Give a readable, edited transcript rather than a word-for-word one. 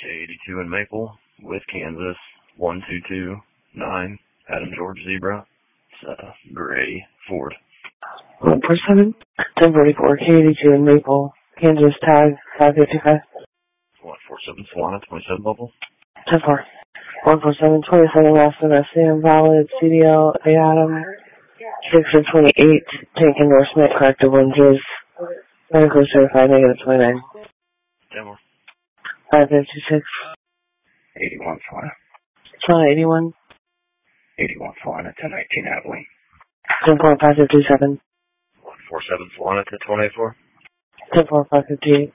K82 in Maple with Kansas 1229 Adam George Zebra. It's gray Ford. 147 1044 K82 in Maple, Kansas tag 555. 147 Solana 27 bubble. 10-4. 147 27 Austin SCM valid CDL A Adam 6 of 28 tank endorsement corrective lenses. Medical certified -29. 10 more. 556. 81 Solana. Solana 81. 81 Solana 1019 Abilene. 10-4 557. 147 Solana to 24. 10-4 558.